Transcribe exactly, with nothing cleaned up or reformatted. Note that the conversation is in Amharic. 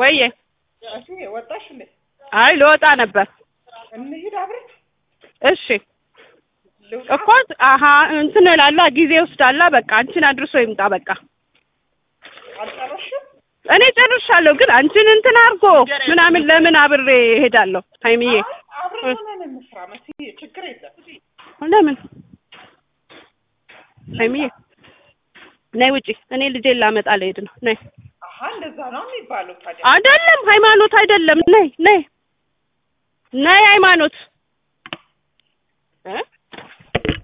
ወይዬ እሺ ወጣሽ እንዴ? አይ ልወጣ ነበር። እንሂድ አብረን። እሺ እኮ አሃ እንትን እላለሁ ጊዜ ወስዳላ። በቃ አንቺን አድርሶ ይምጣ። በቃ አልጨረስሽም? እኔ ጨርሻለሁ፣ ግን አንቺን እንትን አድርጎ ምናምን ለምን አብሬ እሄዳለሁ? ሃይሚዬ አብረን ሆነን እንስራ መስዬ ችግር የለም። ለምን ሃይሚዬ ነይ ውጪ። እኔ ልጄን ላመጣ ልሄድ ነው። ነይ። አሃ እንደዛ ነው የሚባለው ታዲያ? አይደለም ሃይማኖት አይደለም። ነይ ነይ ነይ ሃይማኖት እ